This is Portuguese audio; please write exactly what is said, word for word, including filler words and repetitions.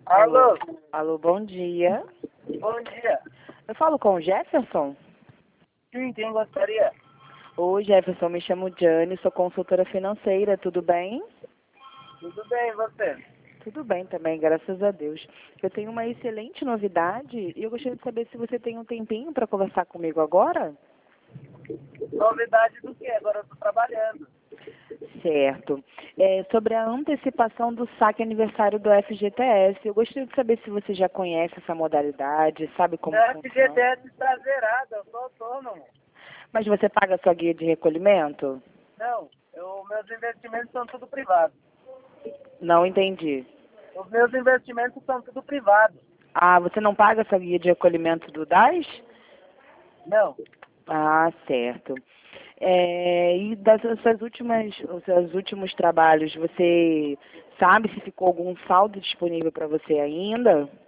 Alô? Alô, bom dia. Bom dia. Eu falo com o Jefferson? Sim, quem gostaria? Oi, Jefferson, me chamo Jane, sou consultora financeira, tudo bem? Tudo bem, e você? Tudo bem também, graças a Deus. Eu tenho uma excelente novidade e eu gostaria de saber se você tem um tempinho para conversar comigo agora? Novidade do quê? Agora eu tô trabalhando. Certo. É, sobre a antecipação do saque aniversário do F G T S, eu gostaria de saber se você já conhece essa modalidade, sabe como Meu funciona. F G T S está zerado, eu sou autônomo. Mas você paga a sua guia de recolhimento? Não, eu, meus investimentos são tudo privados. Não entendi. Os meus investimentos são tudo privados. Ah, você não paga a sua guia de recolhimento do D A S? Não, Ah, certo. É, e das suas últimas, os seus últimos trabalhos, você sabe se ficou algum saldo disponível para você ainda?